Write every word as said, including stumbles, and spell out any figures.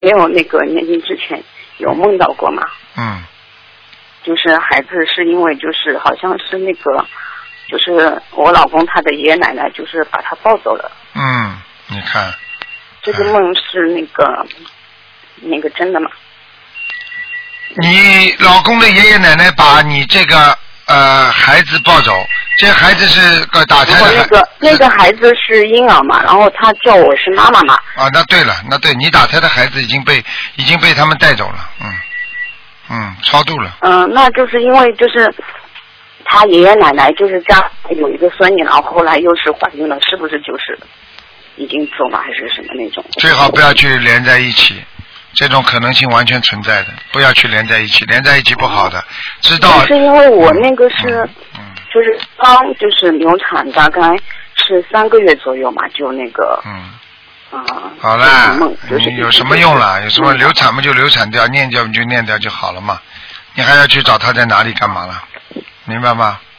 没有那个年经之前有梦到过嘛？ 嗯。 就是孩子是因为就是好像是那个，就是我老公他的爷爷奶奶就是把他抱走了。 嗯，你看。 这个梦是那个、嗯、那个真的吗？ 你老公的爷爷奶奶把你这个呃孩子抱走，这孩子是个打胎的孩子。 那个那个孩子是婴儿嘛，然后他叫我是妈妈嘛。 啊，那对了，那对你打胎的孩子已经被已经被他们带走了，嗯嗯，超度了。 嗯、呃，那就是因为就是他爷爷奶奶就是家有一个孙女，然后后来又是怀孕了，是不是就是已经走了还是什么那种？ 最好不要去连在一起。这种可能性完全存在的，不要去连在一起，连在一起不好的。知道。 是因为我那个是， 嗯嗯、 就是刚就是流产，大概是三个月左右嘛，就那个。 嗯。 啊、呃。 好啦， 就是你有什么用啦？有什么流产嘛就流产掉，念掉就念掉就好了嘛。你还要去找他在哪里干嘛了？明白吗？